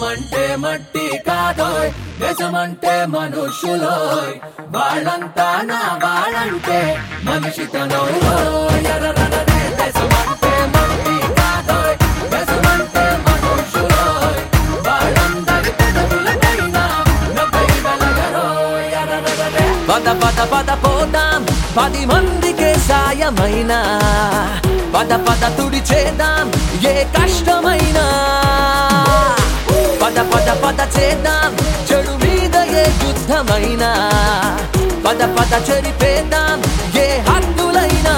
దేశమంటే మట్టి కాదోయ్, దేశమంటే మనుషులోయ్, వాళ్ళంతా నా వాళ్ళంటే మనిషితనం. దేశమంటే మట్టి కాదోయ్, దేశమంటే మనుషులోయ్, వాళ్ళందరి పెదవులకైనా నవ్వై వెలగరోయ్. పద పద పద పోదాం 10 మందికే సాయమైనా, పద పద తుడిచేద్దాం ఏ కష్టమైనా, పద పద పద చేద్దాం చెడు మీద ఏ యుద్ధమైనా, పద పద చెరిపేద్దాం ఏ హద్దులైనా.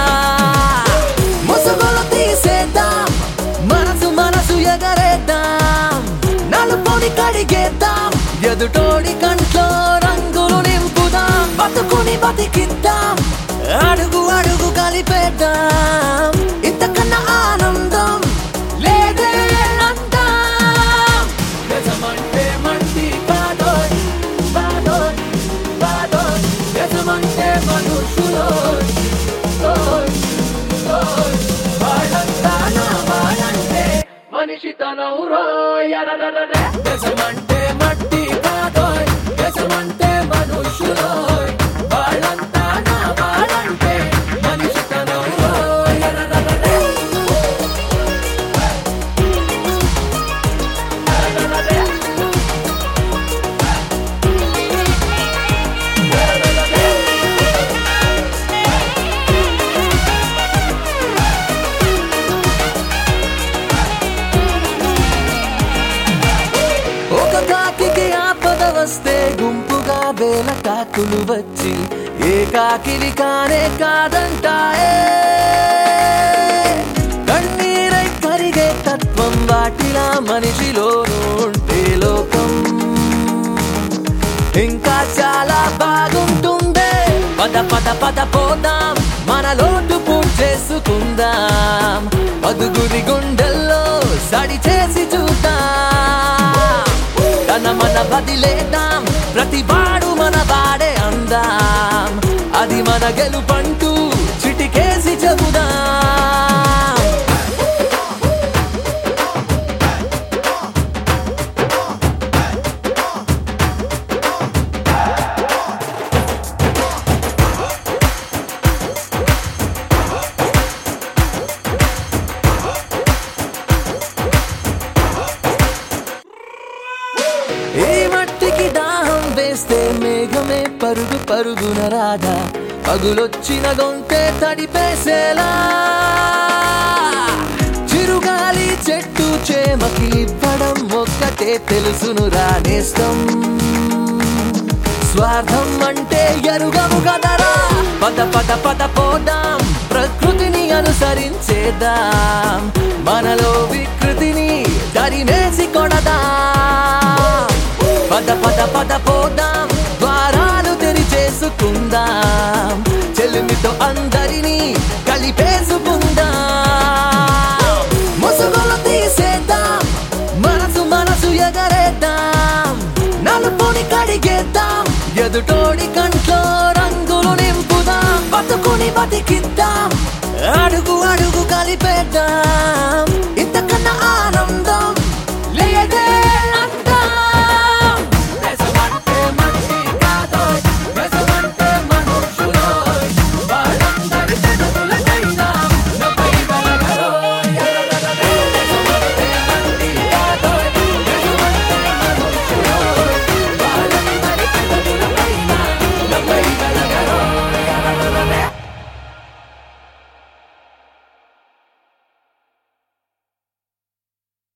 ముసుగులు తీసేద్దాం, మనసు మనసు ఎగరేద్దాం, నలుపుని కడిగేద్దాం, ఎదుటోడి కంట్లో రంగులు నింపుదాం, బతుకుని బతికిద్దాం, అడుగు అడుగు కలిపేద్దాం, ఇంతకన్నా ఆనందం లేదే అందాం. దేశమంటే మట్టి కాదోయ్, కాదోయ్, కాదోయ్, దేశమంటే మనుషులోయ్, ఓయ్, ఓయ్, వాళ్ళంతా నా వాళ్ళంటే మనిషితనం రోయ్. దేశమంటే మట్టి కాదోయ్, దేశమంటే మనుషులోయ్, వాళ్ళంతా నా వాళ్ళంటే మనిషితనం రోయ్. ఒక కాకికి ఆపద వస్తే గుంపుగా వేల కాకులు వచ్చి ఏ కాకిని కానే కాదంటాయే. కన్నీరై కరిగే తత్వం వాటిలా మనిషిలోనూ ఉంటే లోకం ఇంకా చాలా బాగుంటుందే. పద పద పద పోదాం, మన లోటు పూర్తి చేసుకుందాం, పదుగురి గుండెల్లో సడి చేసి చూద్దాం, తన మన బదిలేద్దాం, ప్రతి వాడు మన వాడే అందాం, అది మన గెలుపంటూ చిటికేసి చెబుదాం. ఈ మట్టికి దాహం వేస్తే మేఘమే పరుగు పరుగున రాదా, పగులొచ్చిన గొంతే తడిపేసేలా, చిరుగాలి చెట్టు చేమకి ఇవ్వడం ఒక్కటే తెలుసును రానేస్తం, స్వార్థం అంటే ఎరుగము కదరా. పద పద పద పోదాం, ప్రకృతిని అనుసరించేద్దాం, మనలో వికృతిని తరిమేసి కొడదాం, పద పద పద పోదాం, ద్వారాలు తెరిచేసుకుందాం, చెలిమితో అందరినీ కలిపేసుకుందాం, ముసుగులు తీసేద్దాం, మనసు మనసు ఎగరేద్దాం, నలుపుని కడిగేద్దాం, ఎదుటోడి కంట్లో రంగులు నింపుదాం, బతుకుని బతికిద్దాం, అడుగు అడుగు కలిపేద్దాం, ఇంతకన్నా ఆనందం